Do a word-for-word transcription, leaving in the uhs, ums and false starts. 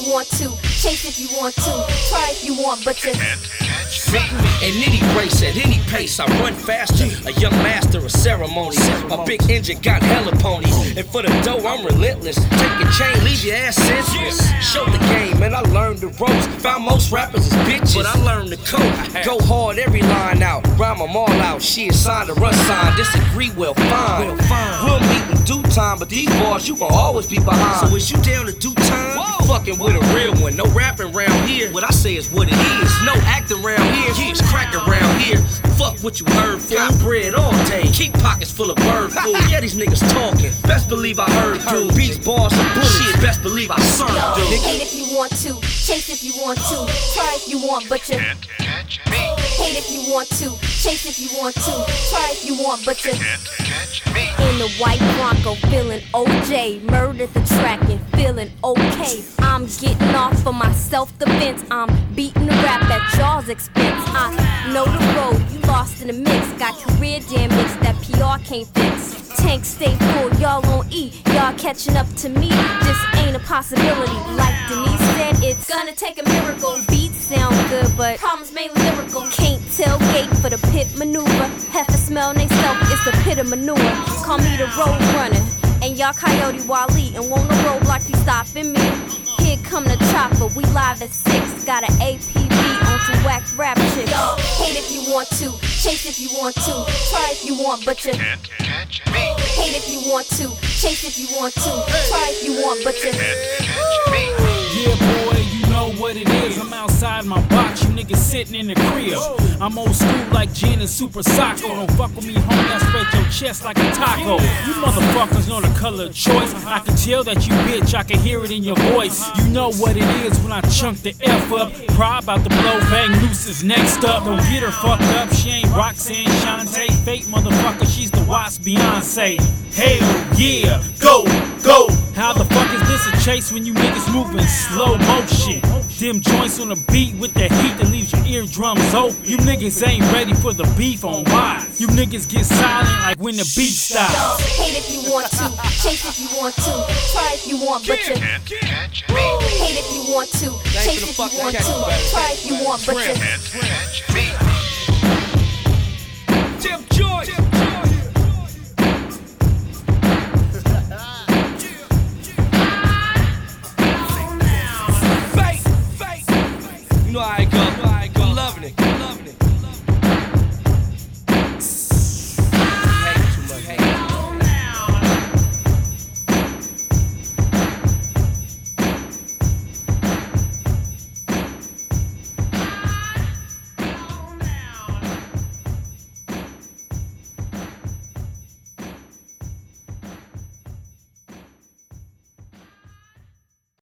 want to, chase if you want to, try if you want, but you can't catch me. At any race, at any pace, I run faster. A young master of ceremonies. A big engine got hella ponies. And for the dough, I'm relentless. Take a chain, leave your ass senseless. Show the game, and I learned the ropes. Found most rappers as bitches, but I learned the code. Go hard, every line out. Rhyme them all out. She is signed a run sign. Disagree, well, fine. We'll meet in due time, but these bars, you gon' always be behind. So is you down to do time? You fucking with a real one. No rapping round here. What I say is what it is. No acting round here. It's cracking round here. Fuck what you heard, fool. Got bread all day. Keep pockets full of bird food. Yeah, these niggas talking. Best believe I heard, dude. Beats, bars, and bullets. Shit, best believe I served, dude. Hate if you want to, chase if you want to, try if you want, but you can't catch me. Hate if you want to, chase if you want to, try if you want, but you can't catch me. In the white Bronco, feeling O J, murdered the track and feeling okay. I'm getting off for my self-defense. I'm beating the rap at y'all's expense. I know the road, you lost in the mix. Got career damage that P R can't fix. Tank stay full, y'all on E. Y'all catching up to me just ain't a possibility. Like Denise said, it's gonna take a miracle. Beats sound good, but problems mainly lyrical. Can't tailgate for the pit maneuver. Heifer smell they self, it's the pit of manure. Call me the road runner, and y'all Coyote Wally. And won't no roadblock be stopping me. Here come the chopper, we live at six. Got an A P B on some whack rap shit. Yo, hate if you want to, chase if you want to, try if you want, but you can't catch me. Hate if you want to, chase if you want to, try if you want, but you can't catch me. Yeah, boy, you know what it is. I'm outside my box, you niggas sitting in the crib. I'm old school like Jen and Super Socko. Don't fuck with me, homie, I spread your chest like a taco. You motherfuckers know the color of choice. I can tell that you bitch, I can hear it in your voice. You know what it is when I chunk the F up. Cry about the blow, bang loose is next up. Don't get her fucked up, she ain't Roxanne Shante. Fake motherfucker, she's the Wasp Beyonce. Hell yeah, go, go. How the fuck is this a chase when you niggas moving slow motion? Them joints on the beat with the heat that leaves your eardrums open. You niggas ain't ready for the beef on why. You niggas get silent like when the beat stops. Yo, hate if you want to, chase if you want to, try if you want, but you can't catch me. Hate if you want to, chase if you want to, try if you want, but you can't catch me.